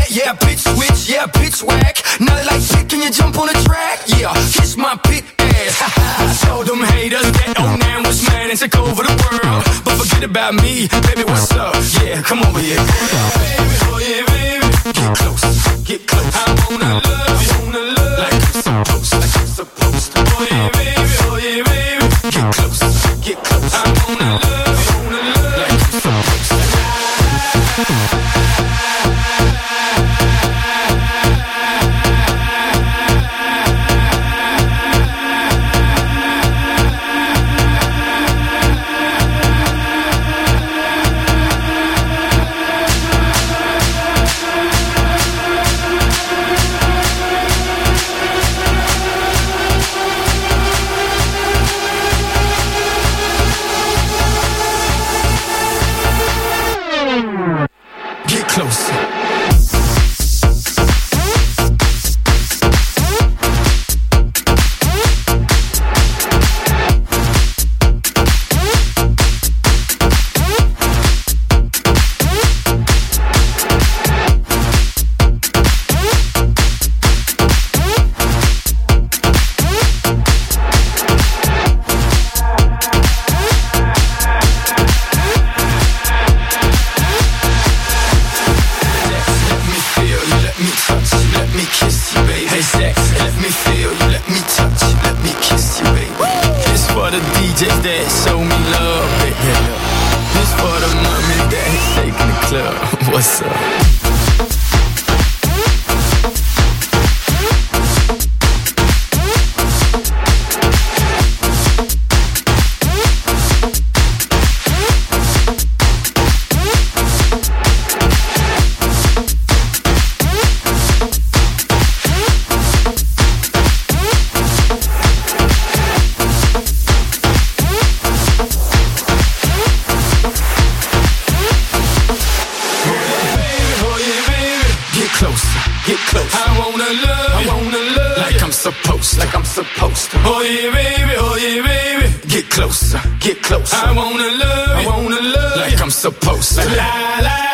yeah, bitch switch, yeah, bitch whack. Not like shit, can you jump on the track? Yeah, kiss my pit ass. Told them haters that old man was man and took over the world. But forget about me, baby, what's up? Yeah, come over here. Baby, oh yeah, baby. Get close, get close. I wanna love like I'm supposed, like I'm supposed to. Oh yeah, baby, oh yeah, baby. Get close, get close. I wanna love like I'm supposed to. What's up? Supposed to. Oh yeah, baby, get closer, get closer. I wanna love like I'm supposed to. La la.